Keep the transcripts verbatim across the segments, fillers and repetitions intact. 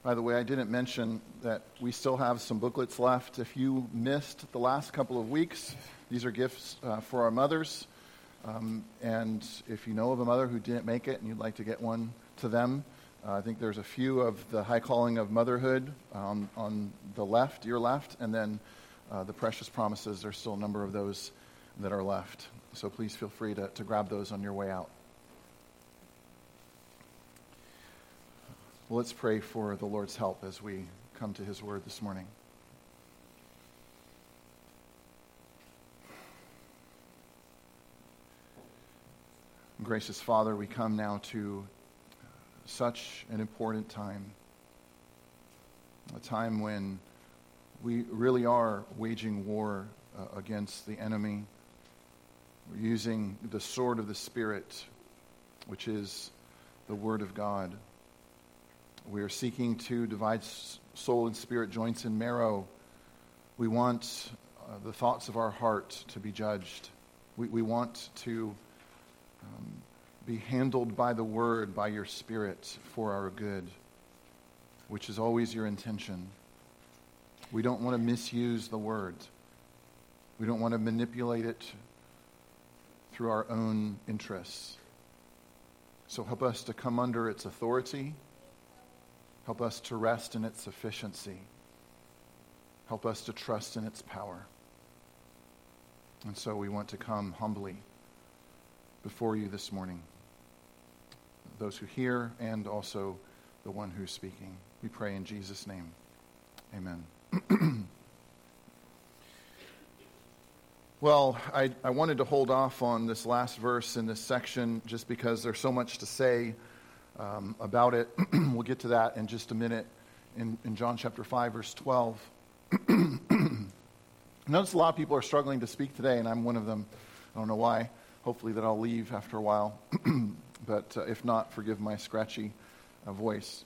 By the way, I didn't mention that we still have some booklets left. If you missed the last couple of weeks, these are gifts uh, for our mothers. Um, and if you know of a mother who didn't make it and you'd like to get one to them, uh, I think there's a few of the High Calling of Motherhood um, on the left, your left, and then uh, the Precious Promises. There's still a number of those that are left. So please feel free to, to grab those on your way out. Well, let's pray for the Lord's help as we come to his word this morning. Gracious Father, we come now to such an important time, a time when we really are waging war uh, against the enemy. We're using the sword of the Spirit, which is the Word of God. We are seeking to divide soul and spirit, joints and marrow. We want uh, the thoughts of our heart to be judged. We, we want to um, be handled by the Word, by your Spirit, for our good, which is always your intention. We don't want to misuse the Word. We don't want to manipulate it through our own interests. So help us to come under its authority. Help us to rest in its sufficiency. Help us to trust in its power. And so we want to come humbly before you this morning, those who hear and also the one who's speaking. We pray in Jesus' name. Amen. Well, I, I wanted to hold off on this last verse in this section just because there's so much to say Um, about it. We'll get to that in just a minute in, in John chapter five, verse twelve. Notice a lot of people are struggling to speak today, and I'm one of them. I don't know why. Hopefully that I'll leave after a while. But uh, if not, forgive my scratchy uh, voice.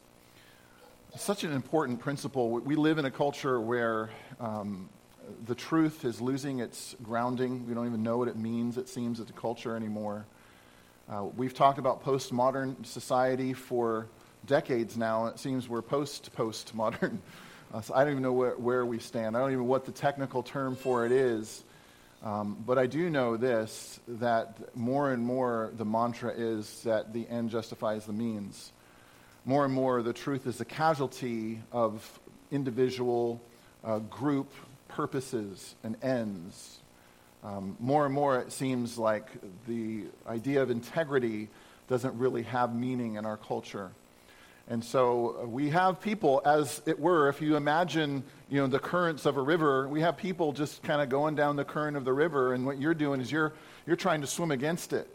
It's such an important principle. We live in a culture where um, the truth is losing its grounding. We don't even know what it means, it seems, as a culture anymore. Uh, we've talked about postmodern society for decades now. It seems we're post-postmodern. Uh, so I don't even know where, where we stand. I don't even know what the technical term for it is. Um, but I do know this, that more and more the mantra is that the end justifies the means. More and more the truth is a casualty of individual, uh, group purposes and ends. Um, more and more it seems like the idea of integrity doesn't really have meaning in our culture. And so we have people, as it were, if you imagine, you know, the currents of a river, we have people just kind of going down the current of the river, and what you're doing is you're you're trying to swim against it.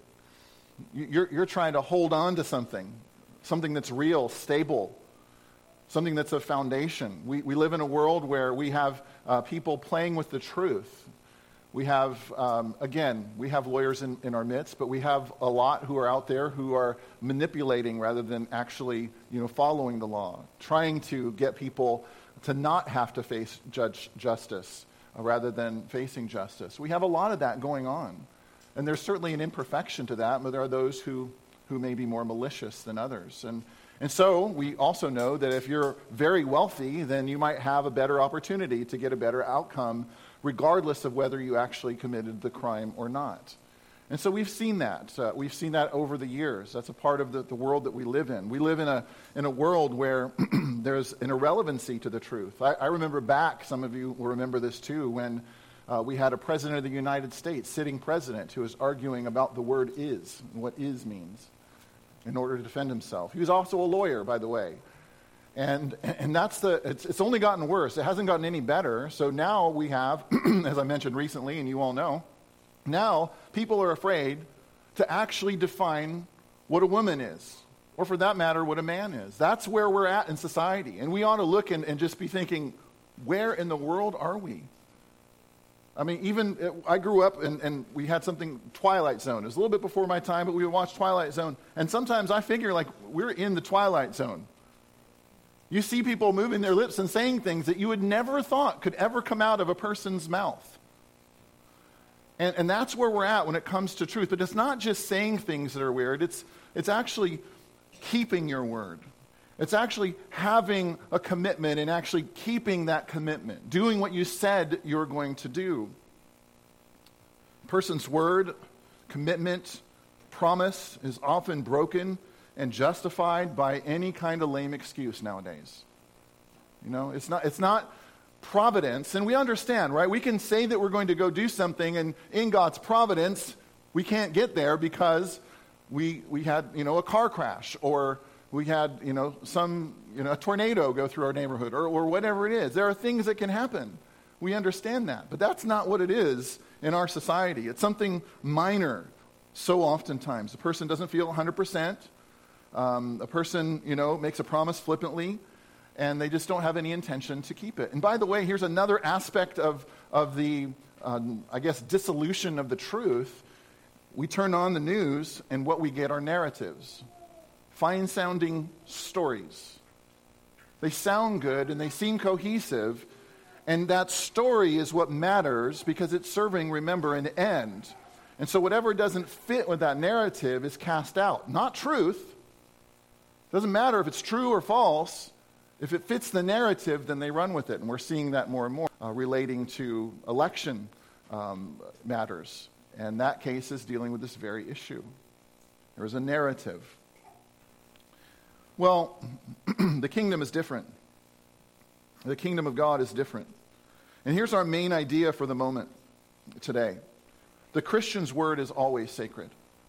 You're you're trying to hold on to something, something that's real, stable, something that's a foundation. We we live in a world where we have uh, people playing with the truth. We have, um, again, we have lawyers in, in our midst, but we have a lot who are out there who are manipulating rather than actually, you know, following the law, trying to get people to not have to face judge justice uh, rather than facing justice. We have a lot of that going on. And there's certainly an imperfection to that, but there are those who, who may be more malicious than others. And, and so we also know that if you're very wealthy, then you might have a better opportunity to get a better outcome regardless of whether you actually committed the crime or not. And so we've seen that. Uh, we've seen that over the years. That's a part of the, the world that we live in. We live in a in a world where there's an irrelevancy to the truth. I, I remember back, some of you will remember this too, when uh, we had a president of the United States, sitting president, who was arguing about the word is, and what is means, in order to defend himself. He was also a lawyer, by the way. And and that's the, it's, it's only gotten worse. It hasn't gotten any better. So now we have, as I mentioned recently, and you all know, now people are afraid to actually define what a woman is, or for that matter, what a man is. That's where we're at in society. And we ought to look and, and just be thinking, where in the world are we? I mean, even, it, I grew up and, and we had something, Twilight Zone. It was a little bit before my time, but we would watch Twilight Zone. And sometimes I figure like we're in the Twilight Zone. You see people moving their lips and saying things that you would never thought could ever come out of a person's mouth. And, and that's where we're at when it comes to truth. But it's not just saying things that are weird. It's, it's actually keeping your word. It's actually having a commitment and actually keeping that commitment, doing what you said you're going to do. A person's word, commitment, promise is often broken and justified by any kind of lame excuse nowadays. You know, it's not it's not providence, and we understand, right? We can say that we're going to go do something, and in God's providence, we can't get there because we we had, you know, a car crash, or we had, you know, some, you know, a tornado go through our neighborhood, or, or whatever it is. There are things that can happen. We understand that. But that's not what it is in our society. It's something minor so oftentimes. A person doesn't feel one hundred percent. Um, a person, you know, makes a promise flippantly, and they just don't have any intention to keep it. And by the way, here's another aspect of, of the, um, I guess, dissolution of the truth. We turn on the news, and what we get are narratives. Fine-sounding stories. They sound good and they seem cohesive, and that story is what matters because it's serving, remember, an end. And so whatever doesn't fit with that narrative is cast out. Not truth. Doesn't matter if it's true or false. If it fits the narrative, then they run with it. And we're seeing that more and more uh, relating to election um, matters. And that case is dealing with this very issue. There is a narrative. Well, the kingdom is different. The kingdom of God is different. And here's our main idea for the moment today. The Christian's word is always sacred.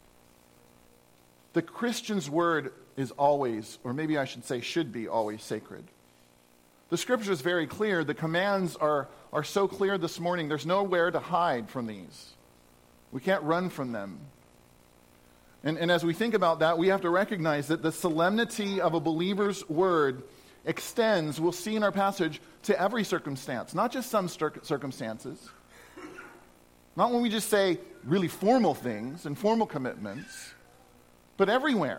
The Christian's word is always, or maybe I should say should be always sacred. The scripture is very clear. The commands are, are so clear this morning. There's nowhere to hide from these. We can't run from them. And, and as we think about that, we have to recognize that the solemnity of a believer's word extends, we'll see in our passage, to every circumstance, not just some cir- circumstances. Not when we just say really formal things and formal commitments, but everywhere.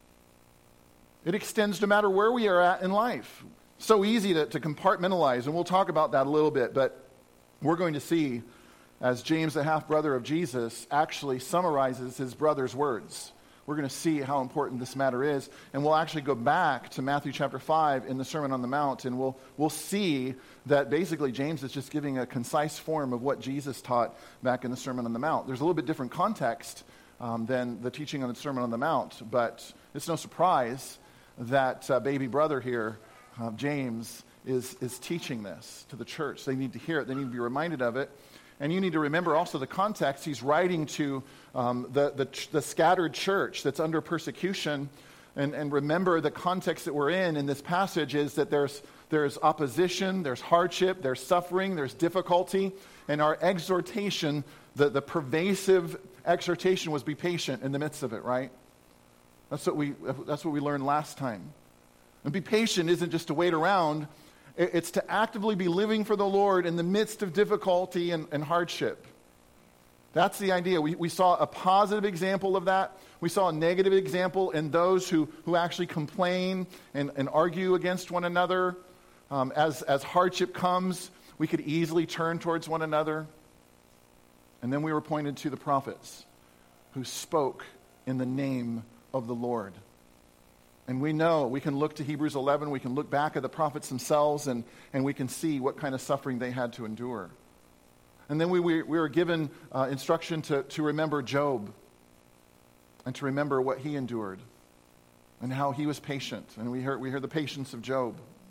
It extends no matter where we are at in life. So easy to, to compartmentalize, and we'll talk about that a little bit, but we're going to see as James, the half-brother of Jesus, actually summarizes his brother's words. We're going to see how important this matter is, and we'll actually go back to Matthew chapter five in the Sermon on the Mount, and we'll we'll see that basically James is just giving a concise form of what Jesus taught back in the Sermon on the Mount. There's a little bit different context um, than the teaching on the Sermon on the Mount, but it's no surprise that uh, baby brother here, uh, James, is is teaching this to the church. They need to hear it. They need to be reminded of it. And you need to remember also the context. He's writing to um, the, the the scattered church that's under persecution. And, and remember the context that we're in in this passage is that there's there's opposition, there's hardship, there's suffering, there's difficulty. And our exhortation, the, the pervasive exhortation was be patient in the midst of it, right? That's what we that's what we learned last time. And be patient isn't just to wait around. It's to actively be living for the Lord in the midst of difficulty and, and hardship. That's the idea. We, we saw a positive example of that. We saw a negative example in those who, who actually complain and, and argue against one another. Um, as, as hardship comes, we could easily turn towards one another. And then we were pointed to the prophets who spoke in the name of the Lord. And we know, we can look to Hebrews eleven, we can look back at the prophets themselves, and, and we can see what kind of suffering they had to endure. And then we, we, we were given uh, instruction to, to remember Job, and to remember what he endured, and how he was patient. And we heard, we heard the patience of Job.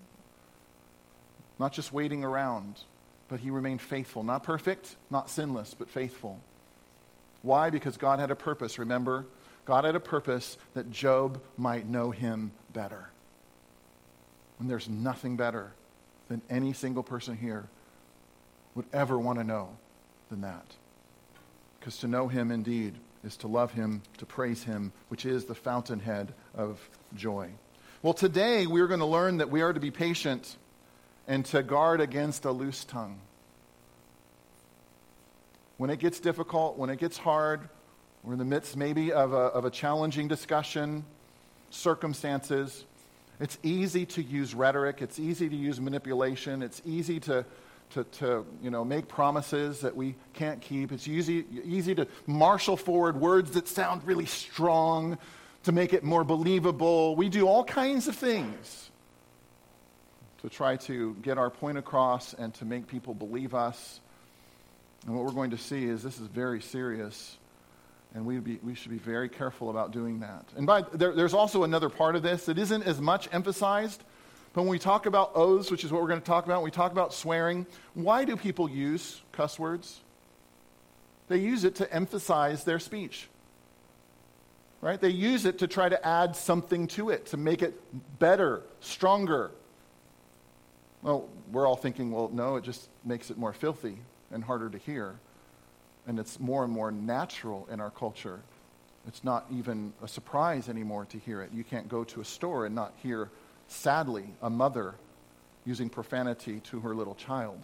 Not just waiting around, but he remained faithful. Not perfect, not sinless, but faithful. Why? Because God had a purpose, remember? God had a purpose that Job might know him better. And there's nothing better than any single person here would ever want to know than that. Because to know him indeed is to love him, to praise him, which is the fountainhead of joy. Well, today we're going to learn that we are to be patient and to guard against a loose tongue. When it gets difficult, when it gets hard, we're in the midst maybe of a, of a challenging discussion, circumstances. It's easy to use rhetoric. It's easy to use manipulation. It's easy to, to, to you know, make promises that we can't keep. It's easy, easy to marshal forward words that sound really strong, to make it more believable. We do all kinds of things to try to get our point across and to make people believe us. And what we're going to see is this is very serious, and we be we should be very careful about doing that. And by there, there's also another part of this that isn't as much emphasized, but when we talk about oaths, which is what we're going to talk about, when we talk about swearing, why do people use cuss words? They use it to emphasize their speech. Right? They use it to try to add something to it, to make it better, stronger. Well, we're all thinking, well, no, it just makes it more filthy and harder to hear. And it's more and more natural in our culture. It's not even a surprise anymore to hear it. You can't go to a store and not hear, sadly, a mother using profanity to her little child.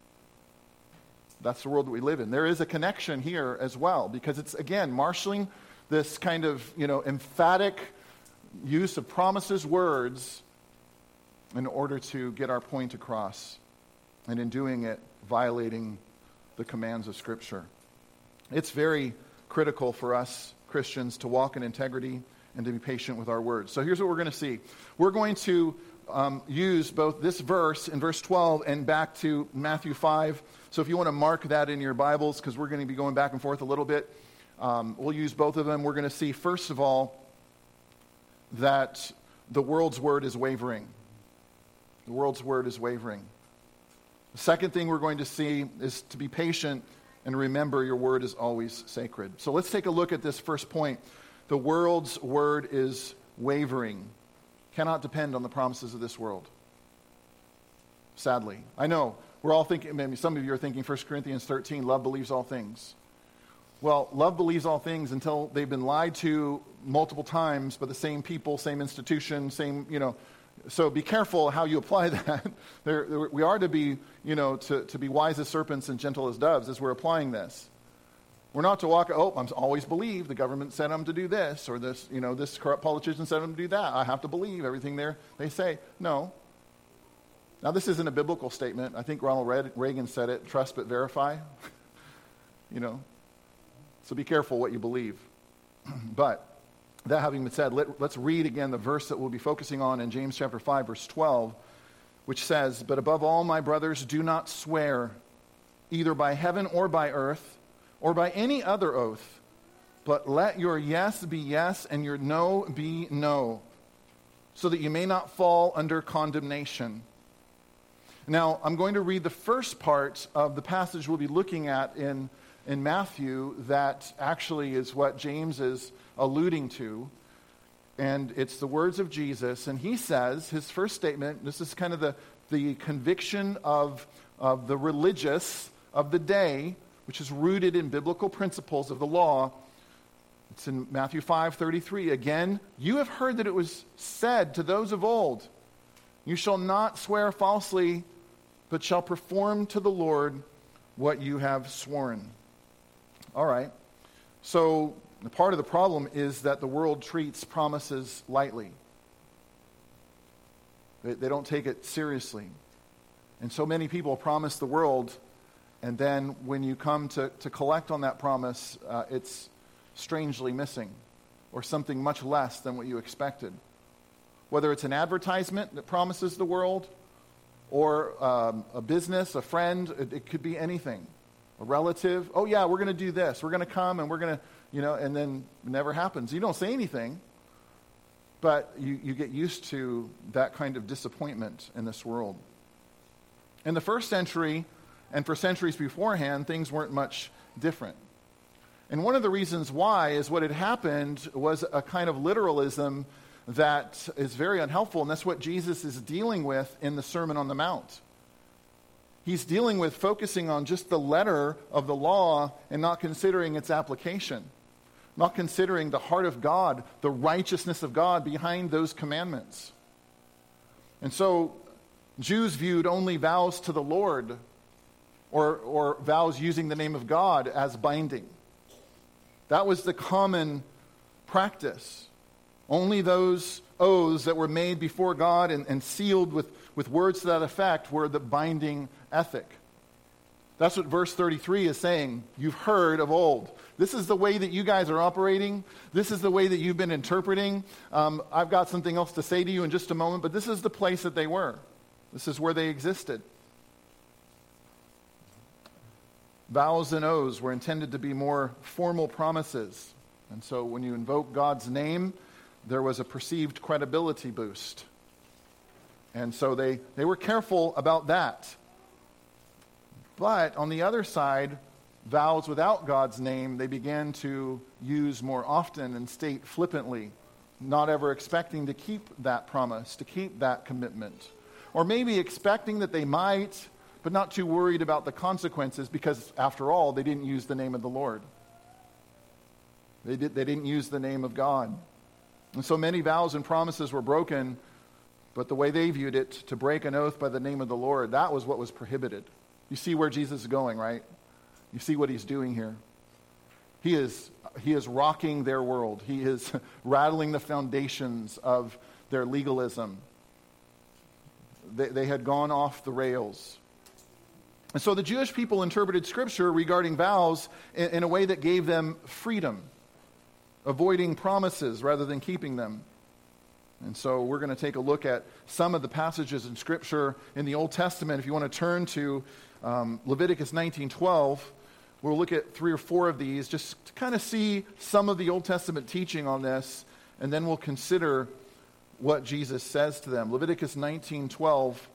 That's the world that we live in. There is a connection here as well, because it's, again, marshaling this kind of, you know, emphatic use of promises, words, in order to get our point across, and in doing it, violating the commands of Scripture. It's very critical for us Christians to walk in integrity and to be patient with our words. So here's what we're going to see. We're going to um, use both this verse in verse twelve and back to Matthew five. So if you want to mark that in your Bibles, because we're going to be going back and forth a little bit, um, we'll use both of them. We're going to see, first of all, that the world's word is wavering. The world's word is wavering. The second thing we're going to see is to be patient and remember your word is always sacred. So let's take a look at this first point. The world's word is wavering. Cannot depend on the promises of this world. Sadly. I know, we're all thinking, maybe some of you are thinking First Corinthians thirteen, love believes all things. Well, love believes all things until they've been lied to multiple times by the same people, same institution, same, you know. So be careful how you apply that. there, there, we are to be, you know, to, to be wise as serpents and gentle as doves as we're applying this. We're not to walk, oh, I'm always believe the government said I'm to do this, or this, you know, this corrupt politician said I'm to do that. I have to believe everything there they say. No. Now, this isn't a biblical statement. I think Ronald Reagan said it, trust but verify. you know. So be careful what you believe. But that having been said, let, let's read again the verse that we'll be focusing on in James chapter five, verse twelve, which says, "But above all, my brothers, do not swear, either by heaven or by earth, or by any other oath, but let your yes be yes and your no be no, so that you may not fall under condemnation." Now, I'm going to read the first part of the passage we'll be looking at in, in Matthew that actually is what James is alluding to. And it's the words of Jesus. And he says, his first statement, this is kind of the, the conviction of, of the religious of the day, which is rooted in biblical principles of the law. It's in Matthew five thirty-three. "Again, you have heard that it was said to those of old, you shall not swear falsely, but shall perform to the Lord what you have sworn." All right. So the part of the problem is that the world treats promises lightly. They, they don't take it seriously. And so many people promise the world, and then when you come to, to collect on that promise, uh, it's strangely missing, or something much less than what you expected. Whether it's an advertisement that promises the world, or um, a business, a friend, it, it could be anything. A relative, oh yeah, we're going to do this. We're going to come and we're going to, you know, and then it never happens. You don't say anything, but you, you get used to that kind of disappointment in this world. In the first century, and for centuries beforehand, things weren't much different. And one of the reasons why is what had happened was a kind of literalism that is very unhelpful, and that's what Jesus is dealing with in the Sermon on the Mount. He's dealing with focusing on just the letter of the law and not considering its application, not considering the heart of God, the righteousness of God behind those commandments. And so Jews viewed only vows to the Lord or, or vows using the name of God as binding. That was the common practice. Only those oaths that were made before God and, and sealed with, with words to that effect were the binding ethic. That's what verse thirty-three is saying. You've heard of old. this is the way that you guys are operating. This is the way that you've been interpreting. Um, I've got something else to say to you in just a moment, but this is the place that they were. This is where they existed. Vows and oaths were intended to be more formal promises. And so when you invoke God's name, there was a perceived credibility boost. And so they, they were careful about that. But on the other side, vows without God's name, they began to use more often and state flippantly, not ever expecting to keep that promise, to keep that commitment. Or maybe expecting that they might, but not too worried about the consequences because, after all, they didn't use the name of the Lord. They, did, they didn't use the name of God. And so many vows and promises were broken, but the way they viewed it, to break an oath by the name of the Lord, that was what was prohibited. You see where Jesus is going, right? You see what he's doing here. He is, he is rocking their world. He is rattling the foundations of their legalism. They, they had gone off the rails. And so the Jewish people interpreted Scripture regarding vows in, in a way that gave them freedom, avoiding promises rather than keeping them. And so we're going to take a look at some of the passages in Scripture in the Old Testament. If you want to turn to um, Leviticus nineteen twelve, we'll look at three or four of these just to kind of see some of the Old Testament teaching on this, and then we'll consider what Jesus says to them. Leviticus nineteen twelve.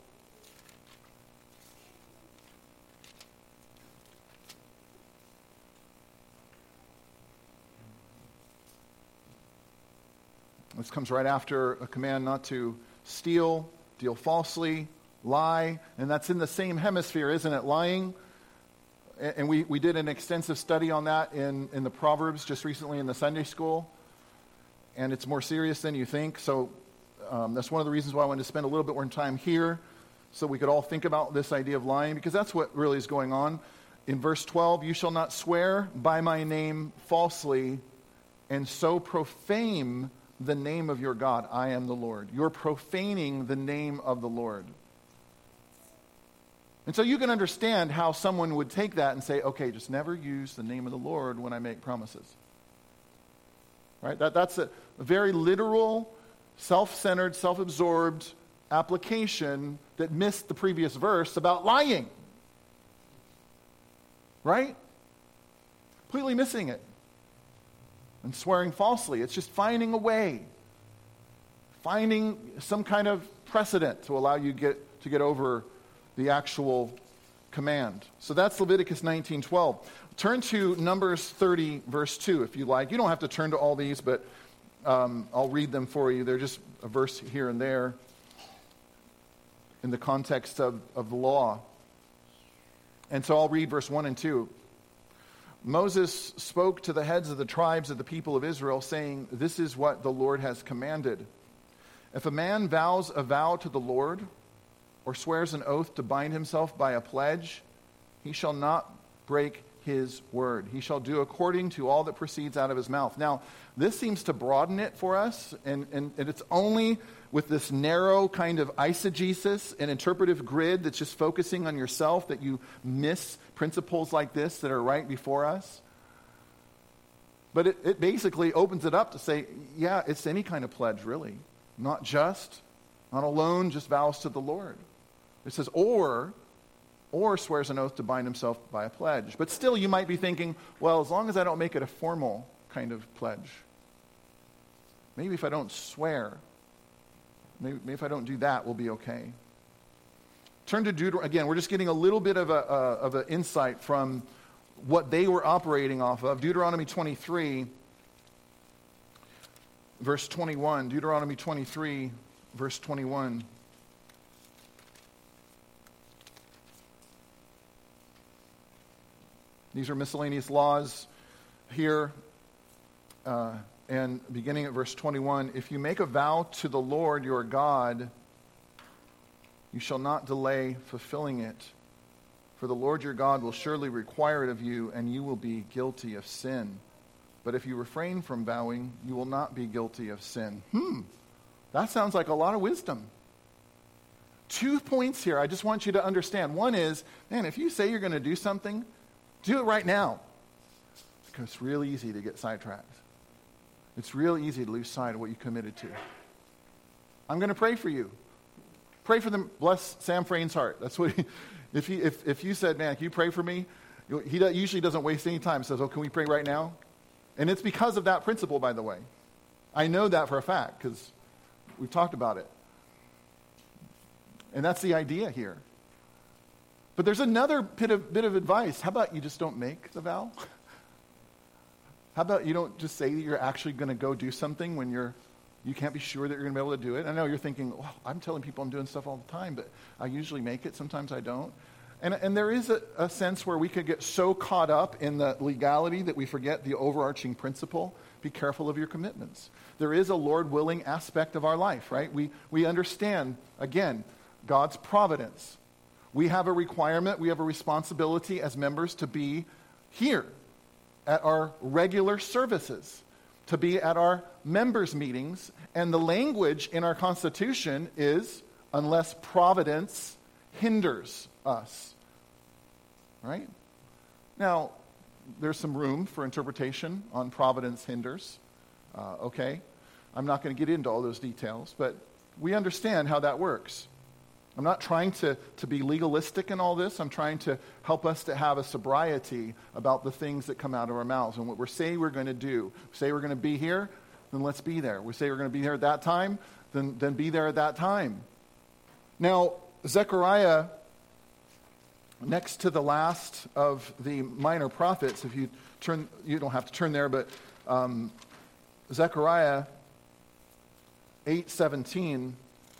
This comes right after a command not to steal, deal falsely, lie, and that's in the same hemisphere, isn't it? Lying. And we, we did an extensive study on that in, in the Proverbs just recently in the Sunday school. And it's more serious than you think. So um, that's one of the reasons why I wanted to spend a little bit more time here so we could all think about this idea of lying, because that's what really is going on. In verse twelve, you shall not swear by my name falsely and so profane the name of your God. I am the Lord. You're profaning the name of the Lord. And so you can understand how someone would take that and say, okay, just never use the name of the Lord when I make promises. Right? That, that's a, a very literal, self-centered, self-absorbed application that missed the previous verse about lying. Right? Completely missing it. And swearing falsely. It's just finding a way. Finding some kind of precedent to allow you get to get over the actual command. So that's Leviticus nineteen twelve. Turn to Numbers thirty, verse two, if you like. You don't have to turn to all these, but um, I'll read them for you. They're just a verse here and there in the context of, of the law. And so I'll read verse one and two. Moses spoke to the heads of the tribes of the people of Israel, saying, this is what the Lord has commanded. If a man vows a vow to the Lord, or swears an oath to bind himself by a pledge, he shall not break his word. He shall do according to all that proceeds out of his mouth. Now, this seems to broaden it for us, and, and, and it's only with this narrow kind of eisegesis, an interpretive grid that's just focusing on yourself, that you miss principles like this that are right before us. But it, it basically opens it up to say, yeah, it's any kind of pledge, really. Not just, not alone, just vows to the Lord. It says, or, or swears an oath to bind himself by a pledge. But still, you might be thinking, well, as long as I don't make it a formal kind of pledge. Maybe if I don't swear, maybe, maybe if I don't do that, we'll be okay. Turn to Deuteronomy. Again, we're just getting a little bit of a uh, of an insight from what they were operating off of. Deuteronomy twenty-three, verse twenty-one. Deuteronomy twenty-three, verse twenty-one. These are miscellaneous laws here. Uh, and beginning at verse twenty-one, if you make a vow to the Lord your God, you shall not delay fulfilling it. For the Lord your God will surely require it of you, and you will be guilty of sin. But if you refrain from vowing, you will not be guilty of sin. Hmm, that sounds like a lot of wisdom. Two points here I just want you to understand. One is, man, if you say you're going to do something, do it right now. it's real easy to get sidetracked. It's real easy to lose sight of what you committed to. I'm going to pray for you. Pray for them. Bless Sam Frain's heart. That's what he, if he, if, if you said, man, can you pray for me? He usually doesn't waste any time. Says, oh, can we pray right now? And it's because of that principle, by the way. I know that for a fact because we've talked about it. And that's the idea here. But there's another bit of, bit of advice. How about you just don't make the vow? How about you don't just say that you're actually going to go do something when you're, you can't be sure that you're going to be able to do it? I know you're thinking, well, I'm telling people I'm doing stuff all the time, but I usually make it. Sometimes I don't. And, and there is a, a sense where we could get so caught up in the legality that we forget the overarching principle. Be careful of your commitments. There is a Lord-willing aspect of our life, right? We, we understand, again, God's providence. We have a requirement, we have a responsibility as members to be here at our regular services, to be at our members' meetings. And the language in our Constitution is, unless providence hinders us. Right? Now, there's some room for interpretation on providence hinders. Uh, okay? I'm not going to get into all those details, but we understand how that works. I'm not trying to, to be legalistic in all this. I'm trying to help us to have a sobriety about the things that come out of our mouths. And what we're saying we're going to do. Say we're going to be here, then let's be there. We say we're going to be here at that time, then, then be there at that time. Now, Zechariah, next to the last of the minor prophets, if you turn, you don't have to turn there, but um, Zechariah eight seventeen.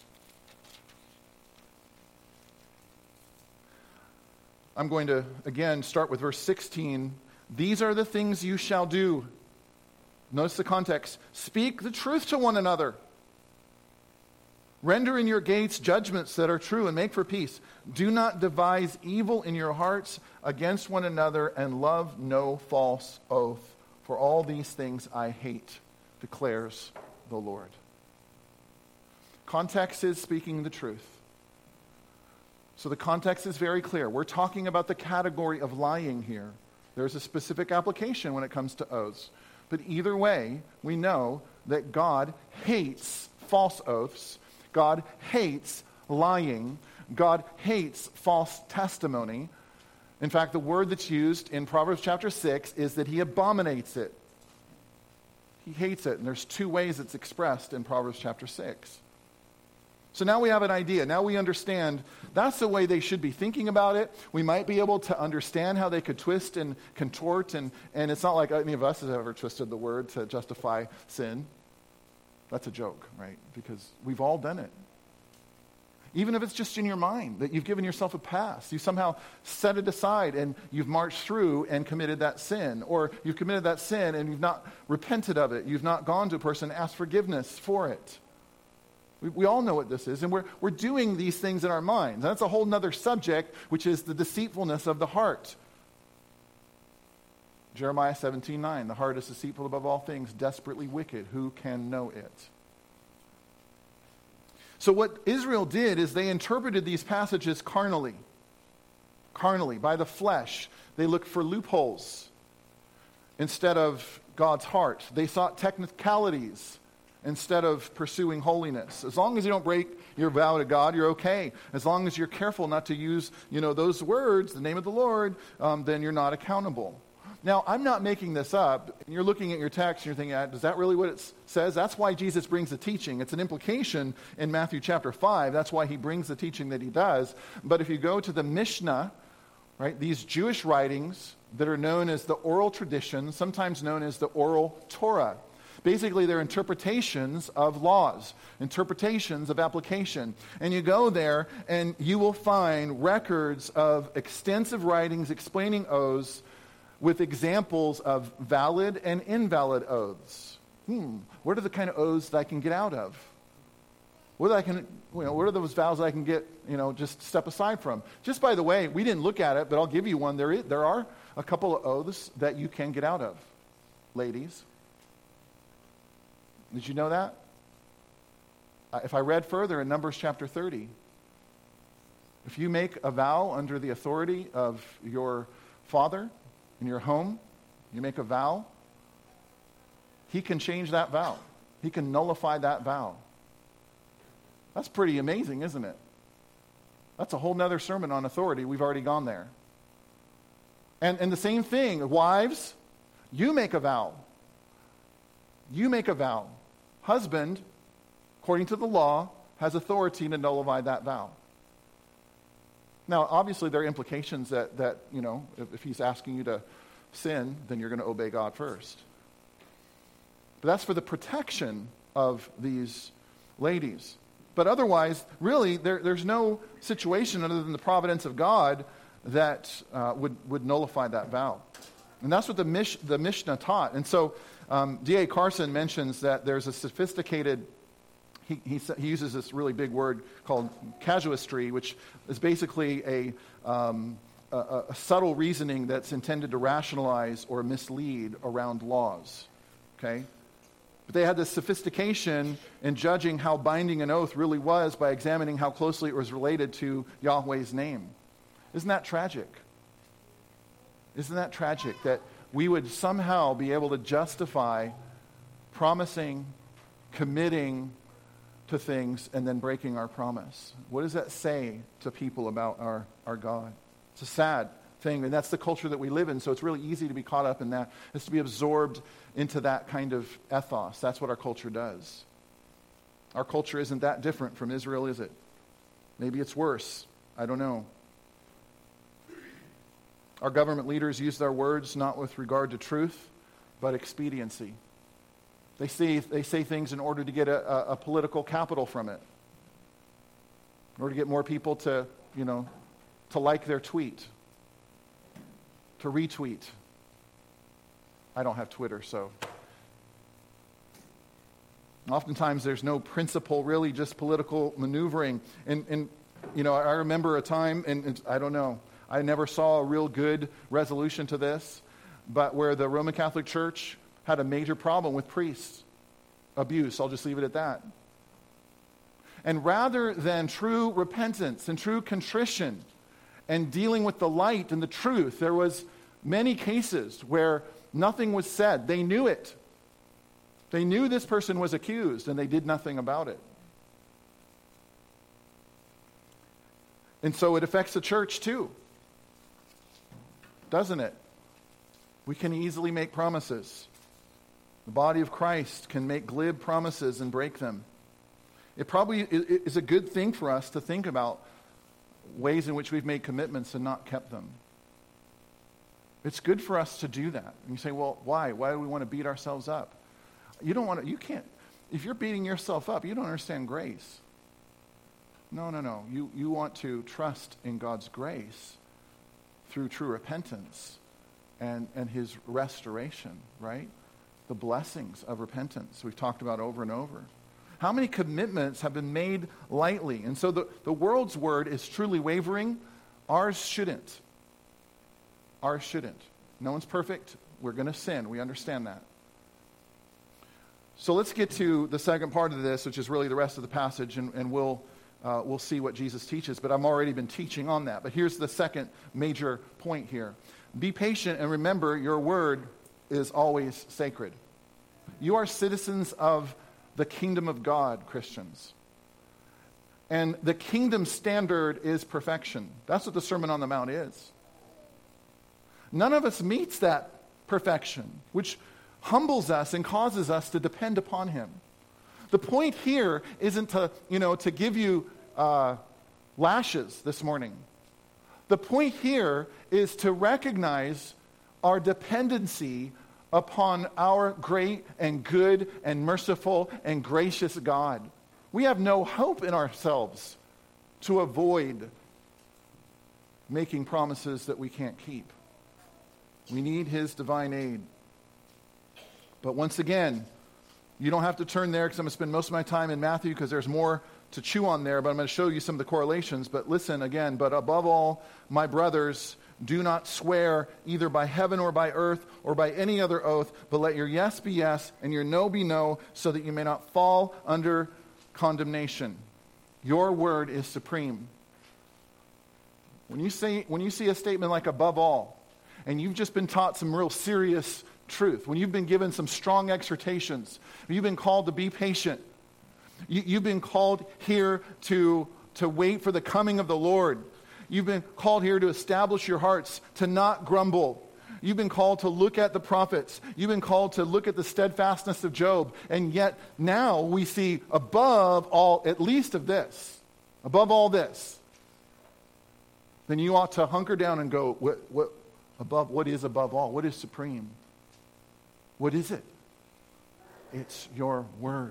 I'm going to, again, start with verse sixteen. These are the things you shall do. Notice the context. Speak the truth to one another. Render in your gates judgments that are true and make for peace. Do not devise evil in your hearts against one another and love no false oath. For all these things I hate, declares the Lord. Context is speaking the truth. So the context is very clear. We're talking about the category of lying here. There's a specific application when it comes to oaths. But either way, we know that God hates false oaths. God hates lying. God hates false testimony. In fact, the word that's used in Proverbs chapter six is that he abominates it. He hates it. And there's two ways it's expressed in Proverbs chapter six. So now we have an idea. Now we understand that's the way they should be thinking about it. We might be able to understand how they could twist and contort. And, and it's not like any of us has ever twisted the word to justify sin. That's a joke, right? Because we've all done it. Even if it's just in your mind, that you've given yourself a pass. You somehow set it aside and you've marched through and committed that sin. Or you've committed that sin and you've not repented of it. You've not gone to a person and asked forgiveness for it. We, we all know what this is. And we're, we're doing these things in our minds. And that's a whole other subject, which is the deceitfulness of the heart. Jeremiah seventeen nine, the heart is deceitful above all things, desperately wicked. Who can know it? So what Israel did is they interpreted these passages carnally. Carnally, by the flesh. They looked for loopholes instead of God's heart. They sought technicalities instead of pursuing holiness. As long as you don't break your vow to God, you're okay. As long as you're careful not to use, you know, those words, the name of the Lord, um, then you're not accountable. Now, I'm not making this up. You're looking at your text and you're thinking, is that really what it says? That's why Jesus brings the teaching. It's an implication in Matthew chapter five. That's why he brings the teaching that he does. But if you go to the Mishnah, right, these Jewish writings that are known as the oral tradition, sometimes known as the oral Torah. Basically, they're interpretations of laws, interpretations of application. And you go there and you will find records of extensive writings explaining oaths with examples of valid and invalid oaths. Hmm, what are the kind of oaths that I can get out of? What, I can, you know, what are those vows that I can get, you know, just step aside from? Just by the way, we didn't look at it, but I'll give you one. There, is, there are a couple of oaths that you can get out of, ladies. Did you know that? Uh, if I read further in Numbers chapter thirty, if you make a vow under the authority of your father in your home, You make a vow, he can change that vow. He can nullify that vow. That's pretty amazing, isn't it? That's a whole nother sermon on authority. We've already gone there. And, and the same thing, wives, you make a vow. You make a vow. Husband, according to the law, has authority to nullify that vow. Now, obviously, there are implications that, that you know, if, if he's asking you to sin, then you're going to obey God first. But that's for the protection of these ladies. But otherwise, really, there, there's no situation other than the providence of God that uh, would, would nullify that vow. And that's what the, Mish, the Mishnah taught. And so um, D A Carson mentions that there's a sophisticated, he, he, he uses this really big word called casuistry, which is basically a, um, a, a subtle reasoning that's intended to rationalize or mislead around laws. Okay? But they had this sophistication in judging how binding an oath really was by examining how closely it was related to Yahweh's name. Isn't that tragic? Isn't that tragic that we would somehow be able to justify promising, committing to things, and then breaking our promise? What does that say to people about our, our God? It's a sad thing, and that's the culture that we live in, so it's really easy to be caught up in that. It's to be absorbed into that kind of ethos. That's what our culture does. Our culture isn't that different from Israel, is it? Maybe it's worse. I don't know. Our government leaders use their words not with regard to truth, but expediency. They say, they say things in order to get a, a, a political capital from it, in order to get more people to, you know, to like their tweet, to retweet. I don't have Twitter, so. Oftentimes there's no principle, really, just political maneuvering. And, and you know, I remember a time, and, and I don't know, I never saw a real good resolution to this, but where the Roman Catholic Church had a major problem with priests' abuse. I'll just leave it at that. And rather than true repentance and true contrition and dealing with the light and the truth, there was many cases where nothing was said. They knew it. They knew this person was accused, and they did nothing about it. And so it affects the church too, doesn't it? We can easily make promises. The body of Christ can make glib promises and break them. It probably is a good thing for us to think about ways in which we've made commitments and not kept them. It's good for us to do that. And you say, well, why? Why do we want to beat ourselves up? You don't want to, you can't, if you're beating yourself up, you don't understand grace. No, no, no. You, you want to trust in God's grace through true repentance and, and his restoration, right? The blessings of repentance we've talked about over and over. How many commitments have been made lightly? And so the, the world's word is truly wavering. Ours shouldn't. Ours shouldn't. No one's perfect. We're going to sin. We understand that. So let's get to the second part of this, which is really the rest of the passage, and, and we'll uh, we'll see what Jesus teaches. But I've already been teaching on that. But here's the second major point here. Be patient and remember your word is always sacred. You are citizens of the kingdom of God, Christians. And the kingdom standard is perfection. That's what the Sermon on the Mount is. None of us meets that perfection, which humbles us and causes us to depend upon him. The point here isn't to, you know, to give you uh, lashes this morning. The point here is to recognize our dependency upon our great and good and merciful and gracious God. We have no hope in ourselves to avoid making promises that we can't keep. We need his divine aid. But once again, you don't have to turn there because I'm going to spend most of my time in Matthew because there's more to chew on there, but I'm going to show you some of the correlations. But listen again, but above all, my brothers, do not swear either by heaven or by earth or by any other oath, but let your yes be yes and your no be no, so that you may not fall under condemnation. Your word is supreme. When you say, when you see a statement like above all, and you've just been taught some real serious truth, when you've been given some strong exhortations, you've been called to be patient, you, you've been called here to, to wait for the coming of the Lord, you've been called here to establish your hearts, to not grumble. You've been called to look at the prophets. You've been called to look at the steadfastness of Job. And yet now we see above all, at least of this, above all this, then you ought to hunker down and go, what, what, above, what is above all? What is supreme? What is it? It's your word.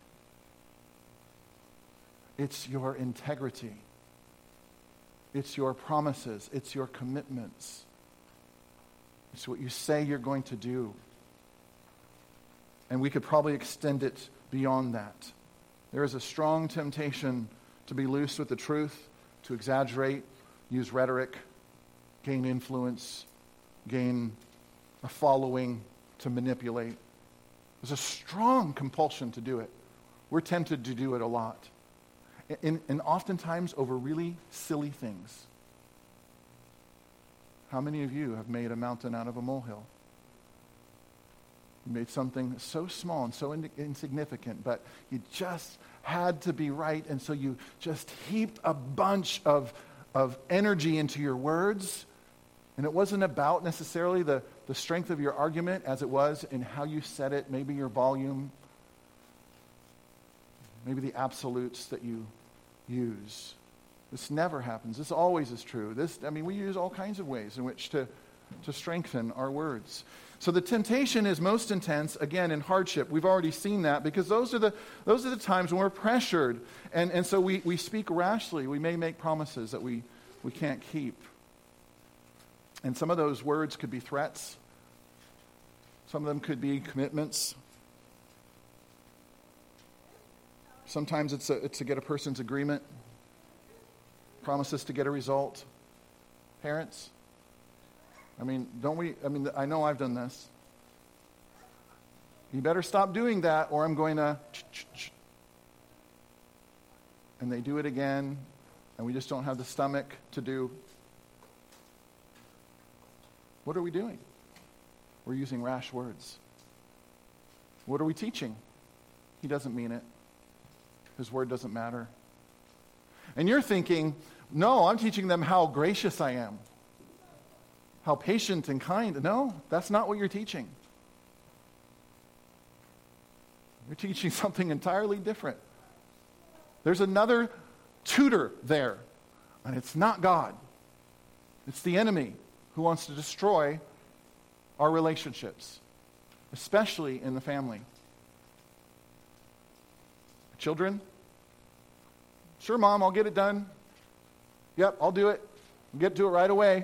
It's your integrity. It's your promises. It's your commitments. It's what you say you're going to do. And we could probably extend it beyond that. There is a strong temptation to be loose with the truth, to exaggerate, use rhetoric, gain influence, gain a following, to manipulate. There's a strong compulsion to do it. We're tempted to do it a lot. And, and oftentimes over really silly things. How many of you have made a mountain out of a molehill? You made something so small and so in, insignificant, but you just had to be right, and so you just heaped a bunch of, of energy into your words, and it wasn't about necessarily the, the strength of your argument as it was in how you said it, maybe your volume, maybe the absolutes that you use. This never happens. This always is true. This, I mean, we use all kinds of ways in which to, to strengthen our words. So the temptation is most intense, again, in hardship. We've already seen that because those are the those are the times when we're pressured. And, and so we, we speak rashly. We may make promises that we, we can't keep. And some of those words could be threats. Some of them could be commitments. Sometimes it's, a, it's to get a person's agreement. Promises to get a result. Parents, I mean, don't we, I mean, I know I've done this. You better stop doing that or I'm going to, and they do it again, and we just don't have the stomach to do. What are we doing? We're using rash words. What are we teaching? He doesn't mean it. His word doesn't matter. And you're thinking, no, I'm teaching them how gracious I am, how patient and kind. No, that's not what you're teaching. You're teaching something entirely different. There's another tutor there, and it's not God. It's the enemy who wants to destroy our relationships, especially in the family. Children, sure, Mom, I'll get it done. Yep, I'll do it. I'll get to it right away.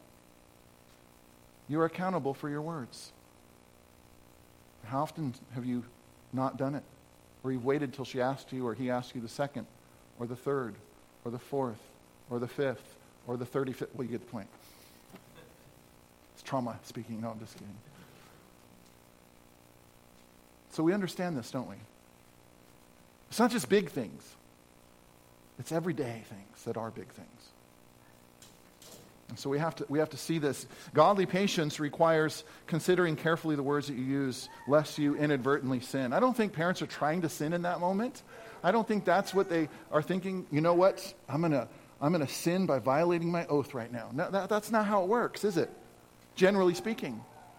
You are accountable for your words. How often have you not done it? Or you've waited till she asked you, or he asked you the second, or the third, or the fourth, or the fifth, or the thirty-fifth. Well, you get the point. It's trauma speaking. No, I'm just kidding. So we understand this, don't we? It's not just big things. It's everyday things that are big things. And so we have to we have to see this. Godly patience requires considering carefully the words that you use, lest you inadvertently sin. I don't think parents are trying to sin in that moment. I don't think that's what they are thinking. You know what? I'm gonna I'm gonna sin by violating my oath right now. No, that, that's not how it works, is it? Generally speaking.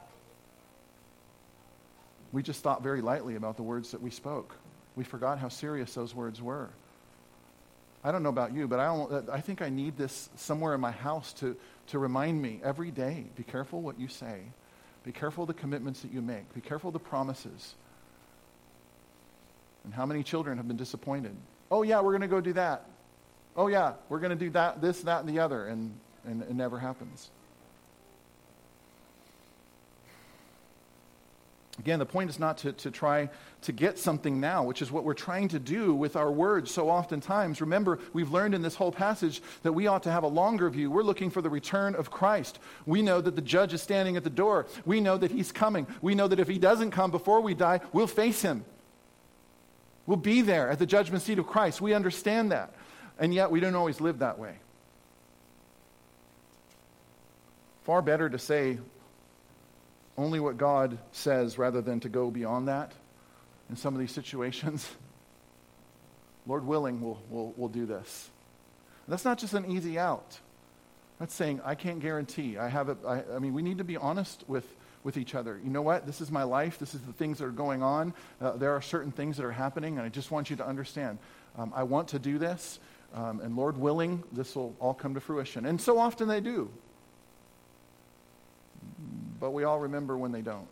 We just thought very lightly about the words that we spoke. We forgot how serious those words were. I don't know about you, but I, don't, I think I need this somewhere in my house to, to remind me every day, be careful what you say. Be careful of the commitments that you make. Be careful of the promises. And how many children have been disappointed? Oh yeah, we're going to go do that. Oh yeah, we're going to do that, this, that, and the other, and, and it never happens. Again, the point is not to, to try to get something now, which is what we're trying to do with our words so oftentimes. Remember, we've learned in this whole passage that we ought to have a longer view. We're looking for the return of Christ. We know that the judge is standing at the door. We know that he's coming. We know that if he doesn't come before we die, we'll face him. We'll be there at the judgment seat of Christ. We understand that. And yet we don't always live that way. Far better to say only what God says rather than to go beyond that in some of these situations. Lord willing, we'll, we'll, we'll do this. And that's not just an easy out. That's saying, I can't guarantee. I have it. I, I mean, we need to be honest with, with each other. You know what? This is my life. This is the things that are going on. Uh, there are certain things that are happening, and I just want you to understand. Um, I want to do this, um, and Lord willing, this will all come to fruition. And so often they do. But we all remember when they don't.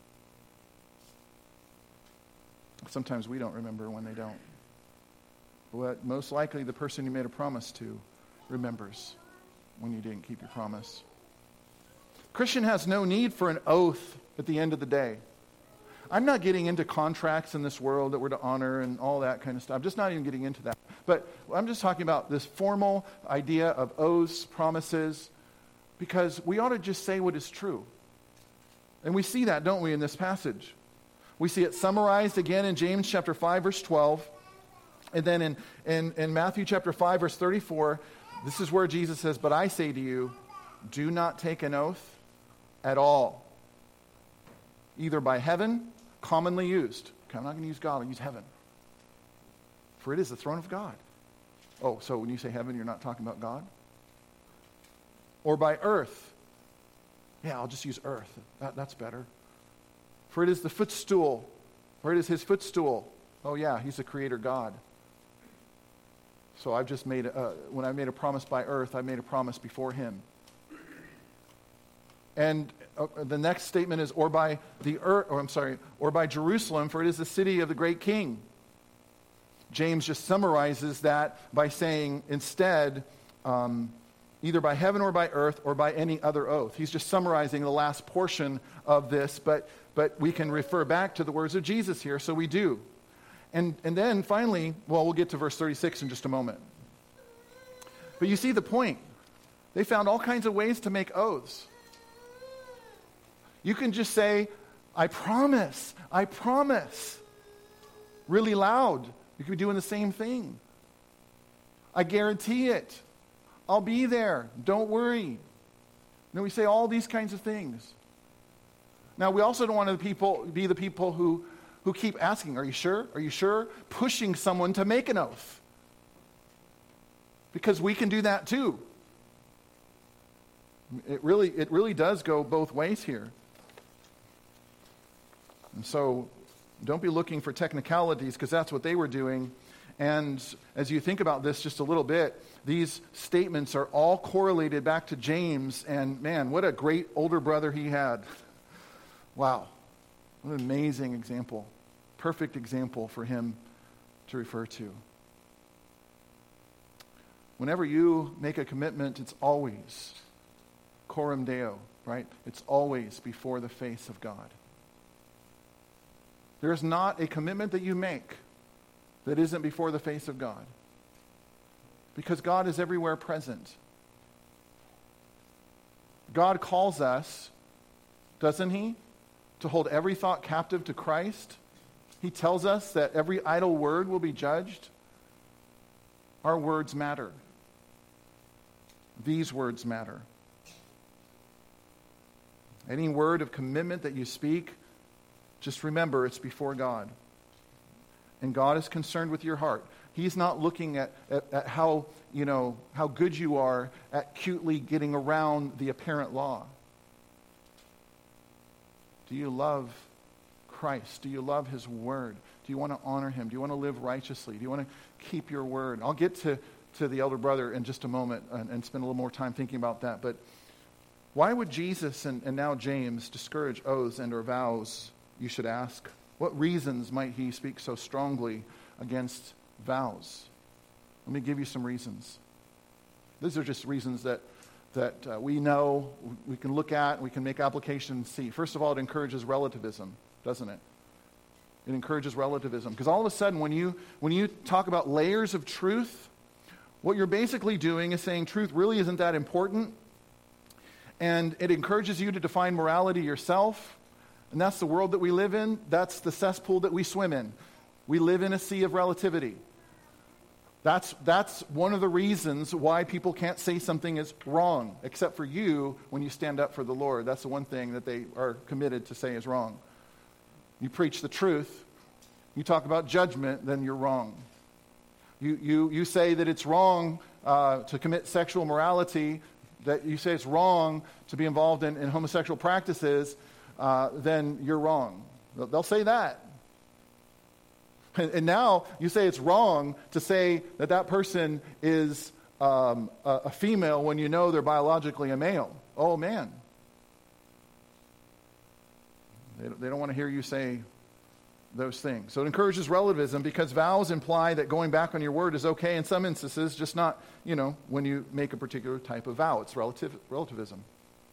Sometimes we don't remember when they don't. But most likely the person you made a promise to remembers when you didn't keep your promise. Christian has no need for an oath at the end of the day. I'm not getting into contracts in this world that we're to honor and all that kind of stuff. I'm just not even getting into that. But I'm just talking about this formal idea of oaths, promises, because we ought to just say what is true. And we see that, don't we, in this passage? We see it summarized again in James chapter five, verse twelve. And then in, in, in Matthew chapter five, verse thirty-four, this is where Jesus says, but I say to you, do not take an oath at all. Either by heaven, commonly used. Okay, I'm not going to use God, I'll use heaven. For it is the throne of God. Oh, so when you say heaven, you're not talking about God? Or by earth. Yeah, I'll just use earth. That, that's better. For it is the footstool. For it is his footstool. Oh yeah, he's the creator God. So I've just made, a, uh, when I made a promise by earth, I made a promise before him. And uh, the next statement is, or by the earth, or I'm sorry, or by Jerusalem, for it is the city of the great king. James just summarizes that by saying, instead, um, either by heaven or by earth or by any other oath. He's just summarizing the last portion of this, but but we can refer back to the words of Jesus here, so we do. And and then finally, well, we'll get to verse thirty-six in just a moment. But you see the point. They found all kinds of ways to make oaths. You can just say, I promise, I promise, really loud. You could be doing the same thing. I guarantee it. I'll be there. Don't worry. You know, we say all these kinds of things. Now, we also don't want to people, be the people who, who keep asking, are you sure? Are you sure? Pushing someone to make an oath. Because we can do that too. It really, it really does go both ways here. And so, don't be looking for technicalities, because that's what they were doing. And as you think about this just a little bit, these statements are all correlated back to James. And man, what a great older brother he had. Wow. What an amazing example. Perfect example for him to refer to. Whenever you make a commitment, it's always coram Deo, right? It's always before the face of God. There is not a commitment that you make that isn't before the face of God. Because God is everywhere present. God calls us, doesn't he, to hold every thought captive to Christ. He tells us that every idle word will be judged. Our words matter. These words matter. Any word of commitment that you speak, just remember it's before God. And God is concerned with your heart. He's not looking at, at, at how, you know, how good you are at cutely getting around the apparent law. Do you love Christ? Do you love his word? Do you want to honor him? Do you want to live righteously? Do you want to keep your word? I'll get to, to the elder brother in just a moment and, and spend a little more time thinking about that. But why would Jesus and, and now James discourage oaths and or vows, you should ask? What reasons might he speak so strongly against vows? Let me give you some reasons. These are just reasons that that uh, we know, we can look at, we can make application and see. First of all, it encourages relativism, doesn't it? It encourages relativism. Because all of a sudden, when you when you talk about layers of truth, what you're basically doing is saying truth really isn't that important. And it encourages you to define morality yourself. And that's the world that we live in. That's the cesspool that we swim in. We live in a sea of relativity. That's, that's one of the reasons why people can't say something is wrong, except for you when you stand up for the Lord. That's the one thing that they are committed to say is wrong. You preach the truth, you talk about judgment, then you're wrong. You, you, you say that it's wrong uh, to commit sexual morality, that you say it's wrong to be involved in, in homosexual practices, uh, then you're wrong. They'll, they'll say that. And, and now you say it's wrong to say that that person is um, a, a female when you know they're biologically a male. Oh, man. They, they don't want to hear you say those things. So it encourages relativism because vows imply that going back on your word is okay in some instances, just not, you know, when you make a particular type of vow. It's relative, relativism.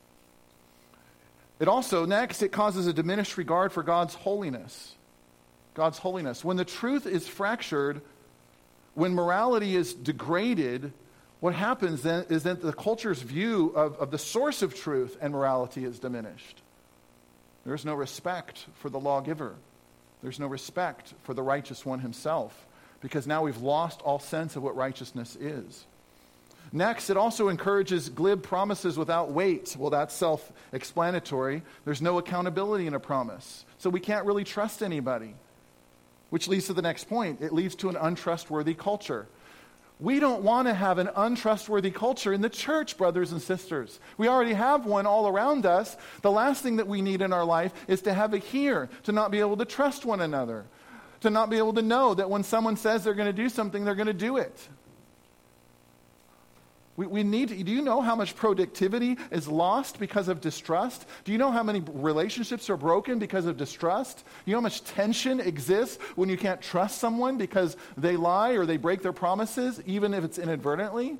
It also, next, it causes a diminished regard for God's holiness. God's holiness. When the truth is fractured, when morality is degraded, what happens then is that the culture's view of, of the source of truth and morality is diminished. There's no respect for the lawgiver. There's no respect for the righteous one himself, because now we've lost all sense of what righteousness is. Next, it also encourages glib promises without weight. Well, that's self-explanatory. There's no accountability in a promise. So we can't really trust anybody. Which leads to the next point. It leads to an untrustworthy culture. We don't want to have an untrustworthy culture in the church, brothers and sisters. We already have one all around us. The last thing that we need in our life is to have it here, to not be able to trust one another, to not be able to know that when someone says they're going to do something, they're going to do it. We, we need to, do you know how much productivity is lost because of distrust? Do you know how many relationships are broken because of distrust? Do you know how much tension exists when you can't trust someone because they lie or they break their promises, even if it's inadvertently?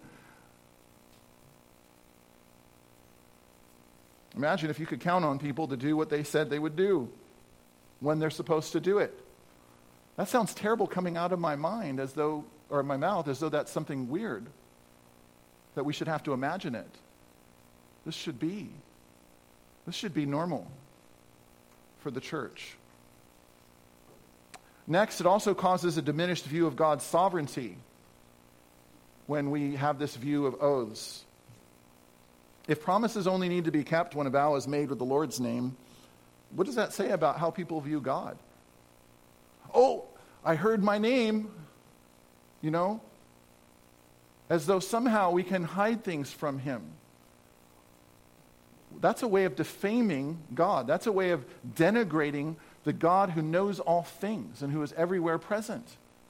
Imagine if you could count on people to do what they said they would do when they're supposed to do it. That sounds terrible coming out of my mind as though, or my mouth, as though that's something weird, that we should have to imagine it. This should be. This should be normal for the church. Next, it also causes a diminished view of God's sovereignty when we have this view of oaths. If promises only need to be kept when a vow is made with the Lord's name, what does that say about how people view God? Oh, I heard my name, you know, as though somehow we can hide things from him. That's a way of defaming God. That's a way of denigrating the God who knows all things and who is everywhere present,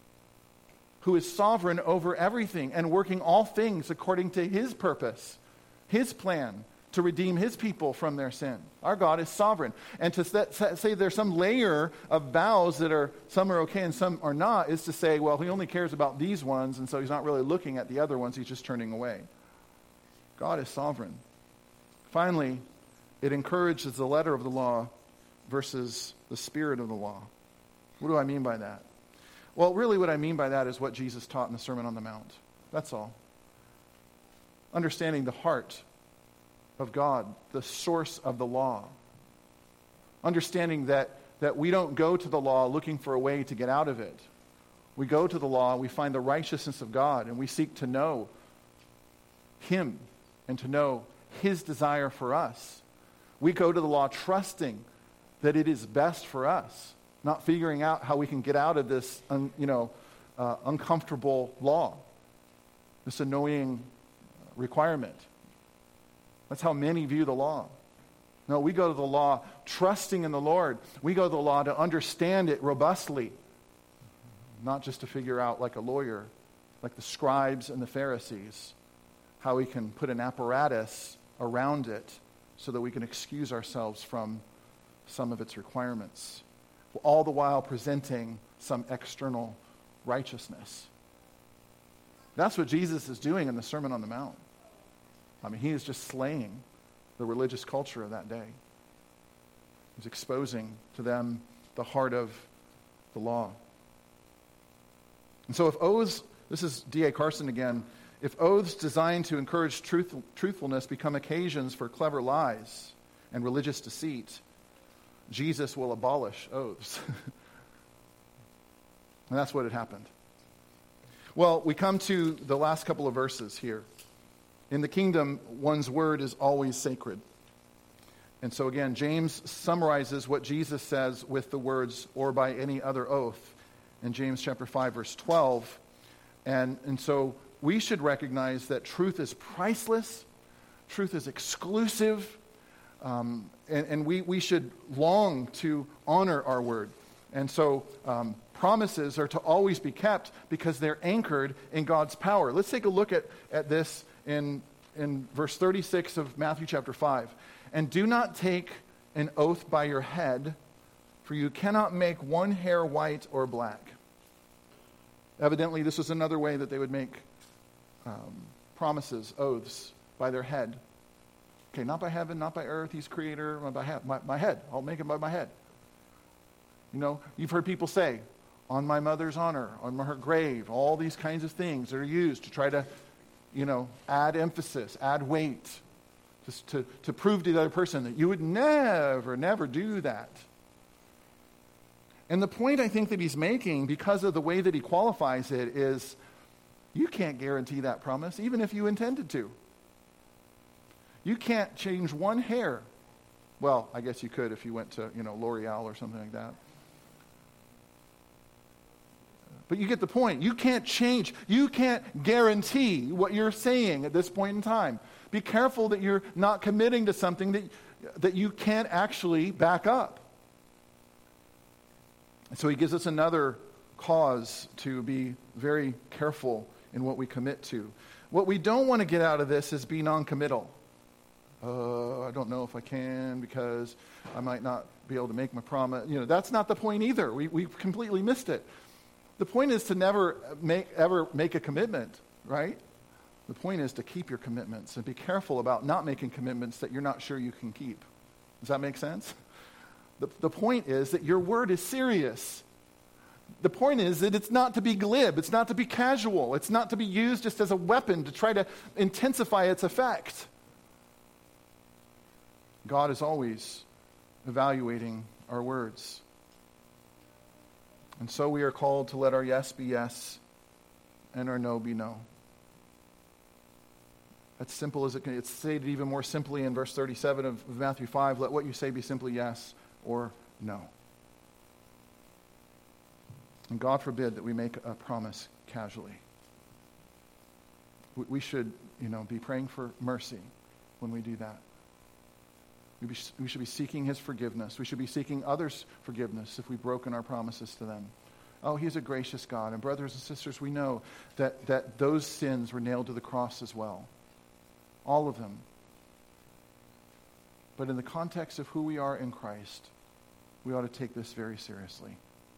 who is sovereign over everything and working all things according to his purpose, his plan to redeem his people from their sin. Our God is sovereign. And to say there's some layer of vows that are, some are okay and some are not, is to say, well, he only cares about these ones, and so he's not really looking at the other ones, he's just turning away. God is sovereign. Finally, it encourages the letter of the law versus the spirit of the law. What do I mean by that? Well, really what I mean by that is what Jesus taught in the Sermon on the Mount. That's all. Understanding the heart of God, the source of the law. Understanding that, that we don't go to the law looking for a way to get out of it. We go to the law, we find the righteousness of God, and we seek to know him and to know his desire for us. We go to the law trusting that it is best for us, not figuring out how we can get out of this un, you know, uh, uncomfortable law, this annoying requirement. That's how many view the law. No, we go to the law trusting in the Lord. We go to the law to understand it robustly, not just to figure out like a lawyer, like the scribes and the Pharisees, how we can put an apparatus around it so that we can excuse ourselves from some of its requirements, all the while presenting some external righteousness. That's what Jesus is doing in the Sermon on the Mount. I mean, he is just slaying the religious culture of that day. He's exposing to them the heart of the law. And so if oaths, this is D A Carson again, if oaths designed to encourage truth, truthfulness become occasions for clever lies and religious deceit, Jesus will abolish oaths. And that's what had happened. Well, we come to the last couple of verses here. In the kingdom, one's word is always sacred. And so again, James summarizes what Jesus says with the words, or by any other oath, in James chapter five, verse twelve. And, and so we should recognize that truth is priceless, truth is exclusive, um, and, and we, we should long to honor our word. And so um, promises are to always be kept because they're anchored in God's power. Let's take a look at, at this in, in verse thirty-six of Matthew chapter five. And do not take an oath by your head, for you cannot make one hair white or black. Evidently, this was another way that they would make um, promises, oaths, by their head. Okay, not by heaven, not by earth, he's creator, by he- my, my head. I'll make it by my head. You know, you've heard people say, on my mother's honor, on her grave, all these kinds of things that are used to try to, you know, add emphasis, add weight, just to, to prove to the other person that you would never, never do that. And the point I think that he's making, because of the way that he qualifies it, is you can't guarantee that promise, even if you intended to. You can't change one hair. Well, I guess you could if you went to, you know, L'Oreal or something like that. But you get the point. You can't change. You can't guarantee what you're saying at this point in time. Be careful that you're not committing to something that, that you can't actually back up. And so he gives us another cause to be very careful in what we commit to. What we don't want to get out of this is be non-committal. Uh, I don't know if I can because I might not be able to make my promise. You know, that's not the point either. We we completely missed it. The point is to never make ever make a commitment, right? The point is to keep your commitments and be careful about not making commitments that you're not sure you can keep. Does that make sense? The, the point is that your word is serious. The point is that it's not to be glib. It's not to be casual. It's not to be used just as a weapon to try to intensify its effect. God is always evaluating our words. And so we are called to let our yes be yes and our no be no. That's simple as it can. It's stated even more simply in verse thirty-seven of Matthew five. Let what you say be simply yes or no. And God forbid that we make a promise casually. We should, you know, be praying for mercy when we do that. We, be, we should be seeking his forgiveness. We should be seeking others' forgiveness if we've broken our promises to them. Oh, he's a gracious God. And brothers and sisters, we know that, that those sins were nailed to the cross as well. All of them. But in the context of who we are in Christ, we ought to take this very seriously.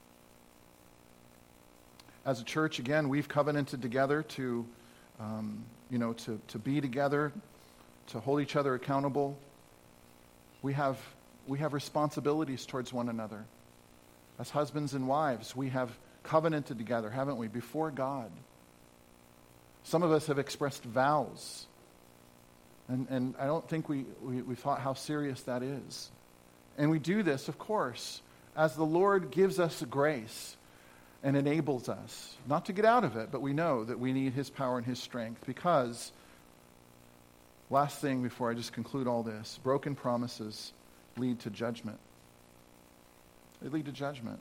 As a church, again, we've covenanted together to, um, you know, to, to be together, to hold each other accountable. We have, we have responsibilities towards one another. As husbands and wives, we have covenanted together, haven't we, before God. Some of us have expressed vows. And, and I don't think we, we, we thought how serious that is. And we do this, of course, as the Lord gives us grace and enables us, not to get out of it, but we know that we need his power and his strength because, last thing before I just conclude all this, broken promises lead to judgment. They lead to judgment.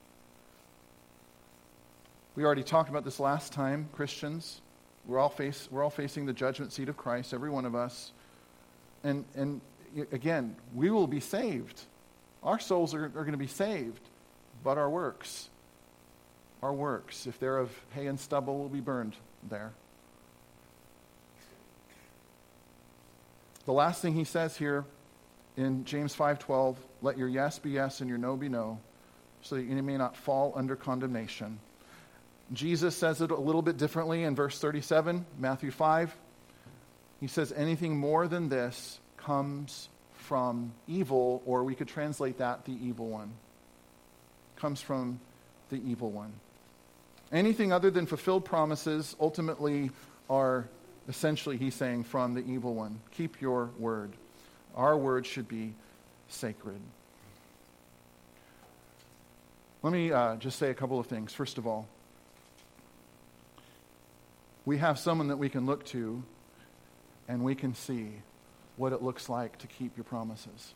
We already talked about this last time, Christians. We're all face we're all facing the judgment seat of Christ, every one of us. And and again, we will be saved. Our souls are, are going to be saved, but our works, our works, if they're of hay and stubble, will be burned there. The last thing he says here in James five twelve, let your yes be yes and your no be no, so that you may not fall under condemnation. Jesus says it a little bit differently in verse thirty-seven, Matthew five. He says, anything more than this comes from evil, or we could translate that, the evil one. Comes from the evil one. Anything other than fulfilled promises ultimately are essentially, he's saying, from the evil one. Keep your word. Our word should be sacred. Let me uh, just say a couple of things. First of all, We have someone that we can look to, and we can see what it looks like to keep your promises.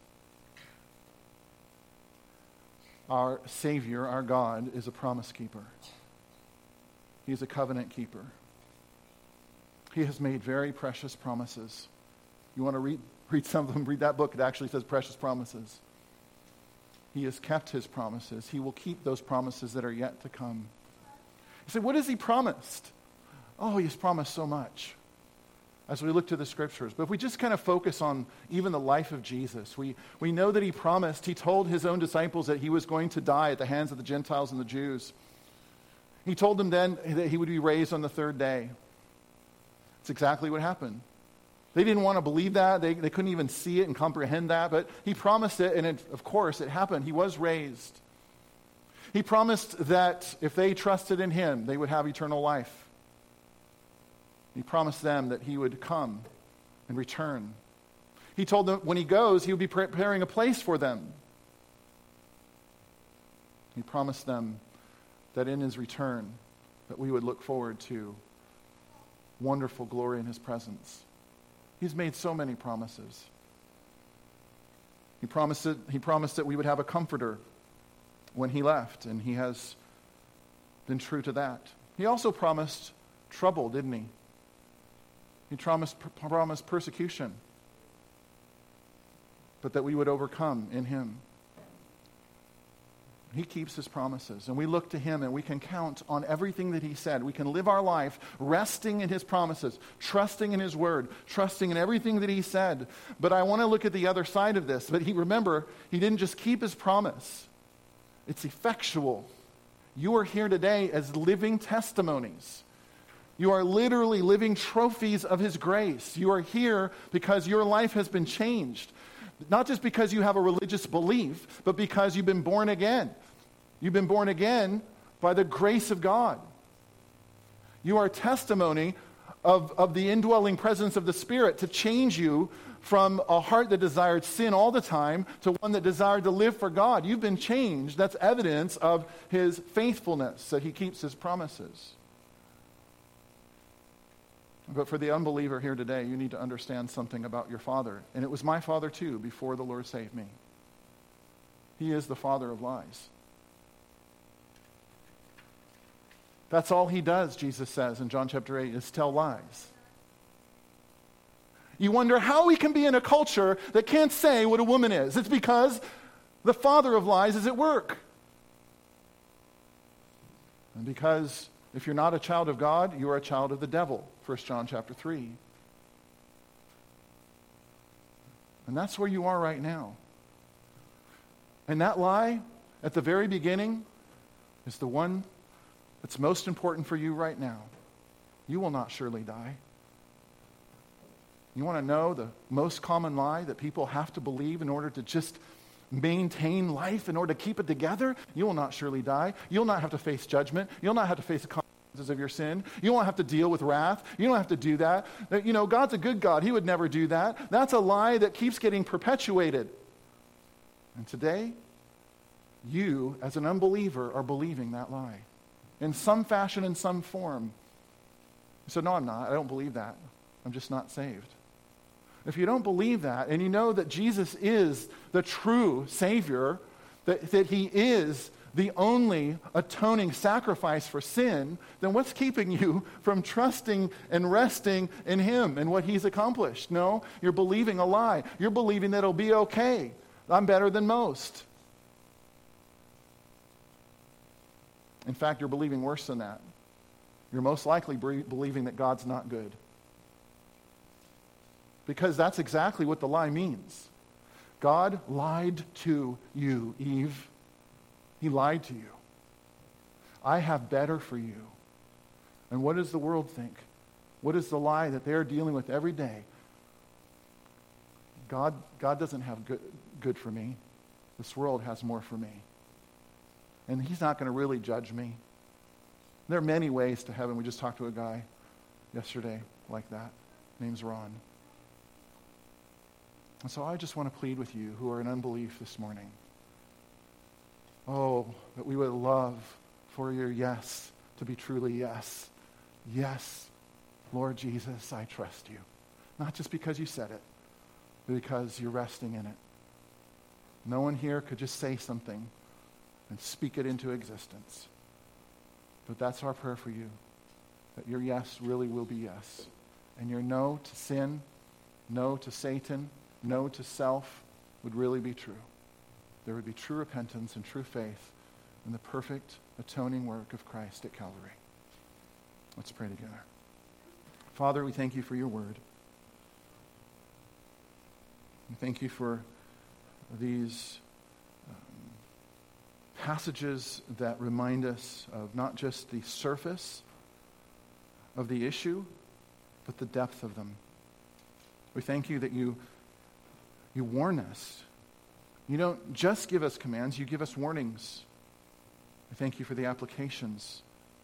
Our Savior, our God, is a promise keeper. He's a covenant keeper. He has made very precious promises. You want to read, read some of them? Read that book. It actually says precious promises. He has kept his promises. He will keep those promises that are yet to come. You say, what has he promised? Oh, he has promised so much as we look to the scriptures. But if we just kind of focus on even the life of Jesus, we, we know that he promised, he told his own disciples that he was going to die at the hands of the Gentiles and the Jews. He told them then that he would be raised on the third day. It's exactly what happened. They didn't want to believe that. They, they couldn't even see it and comprehend that. But he promised it, and it, of course, it happened. He was raised. He promised that if they trusted in him, they would have eternal life. He promised them that he would come and return. He told them when he goes, he would be preparing a place for them. He promised them that in his return, that we would look forward to wonderful glory in his presence. He's made so many promises. He promised it, he promised that we would have a comforter when he left, and he has been true to that. He also promised trouble, didn't he? He promised, promised persecution, but that we would overcome in him. He keeps his promises, and we look to him and we can count on everything that he said. We can live our life resting in his promises, trusting in his word, trusting in everything that he said. But I want to look at the other side of this. But he, remember, he didn't just keep his promise. It's effectual. You are here today as living testimonies. You are literally living trophies of his grace. You are here because your life has been changed. Not just because you have a religious belief, but because you've been born again. You've been born again by the grace of God. You are testimony of, of the indwelling presence of the Spirit to change you from a heart that desired sin all the time to one that desired to live for God. You've been changed. That's evidence of his faithfulness, that he keeps his promises. But for the unbeliever here today, you need to understand something about your Father. And it was my father too before the Lord saved me. He is the father of lies. That's all he does, Jesus says in John chapter eight, is tell lies. You wonder how we can be in a culture that can't say what a woman is. It's because the father of lies is at work. And because if you're not a child of God, you are a child of the devil. First John chapter three. And that's where you are right now. And that lie at the very beginning is the one that's most important for you right now. You will not surely die. You want to know the most common lie that people have to believe in order to just maintain life, in order to keep it together? You will not surely die. You'll not have to face judgment. You'll not have to face the consequences of your sin. You won't have to deal with wrath. You don't have to do that. You know, God's a good God. He would never do that. That's a lie that keeps getting perpetuated. And today, you, as an unbeliever, are believing that lie. In some fashion, in some form. You said, no, I'm not. I don't believe that. I'm just not saved. If you don't believe that, and you know that Jesus is the true Savior, that, that he is the only atoning sacrifice for sin, then what's keeping you from trusting and resting in him and what he's accomplished? No, you're believing a lie. You're believing that it'll be okay. I'm better than most. In fact, you're believing worse than that. You're most likely be- believing that God's not good. Because that's exactly what the lie means. God lied to you, Eve. He lied to you. I have better for you. And what does the world think? What is the lie that they're dealing with every day? God, God doesn't have good, good for me. This world has more for me. And he's not going to really judge me. There are many ways to heaven. We just talked to a guy yesterday like that. Name's Ron. And so I just want to plead with you who are in unbelief this morning. Oh, that we would love for your yes to be truly yes. Yes, Lord Jesus, I trust you. Not just because you said it, but because you're resting in it. No one here could just say something and speak it into existence. But that's our prayer for you, that your yes really will be yes. And your no to sin, no to Satan, no to self would really be true. There would be true repentance and true faith in the perfect atoning work of Christ at Calvary. Let's pray together. Father, we thank you for your word. We thank you for these um, passages that remind us of not just the surface of the issue, but the depth of them. We thank you that you, you warn us. You don't just give us commands, you give us warnings. I thank you for the applications.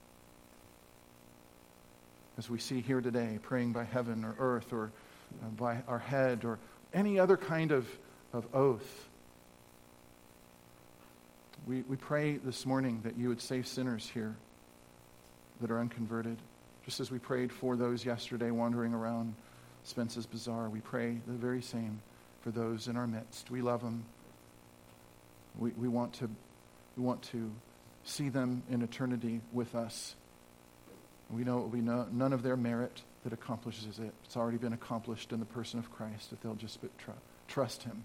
As we see here today, praying by heaven or earth or uh, by our head or any other kind of, of oath. We, we pray this morning that you would save sinners here that are unconverted. Just as we prayed for those yesterday wandering around Spence's Bazaar, we pray the very same for those in our midst. We love them. We, we want to, we want to see them in eternity with us. We know it will be no, none of their merit that accomplishes it. It's already been accomplished in the person of Christ, if they'll just but tr- trust him.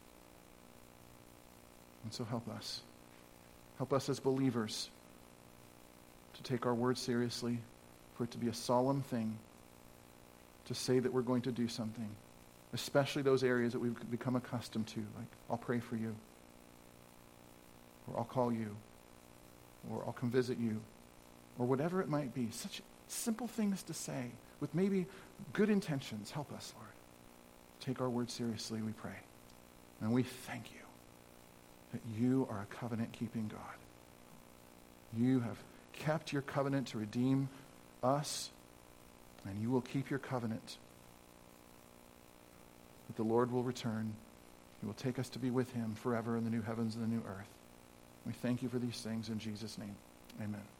And so help us. Help us as believers to take our word seriously, for it to be a solemn thing, to say that we're going to do something, especially those areas that we've become accustomed to, like, I'll pray for you, or I'll call you, or I'll come visit you, or whatever it might be. Such simple things to say with maybe good intentions. Help us, Lord. Take our word seriously, we pray. And we thank you that you are a covenant-keeping God. You have kept your covenant to redeem us, and you will keep your covenant that the Lord will return. He will take us to be with him forever in the new heavens and the new earth. We thank you for these things in Jesus' name. Amen.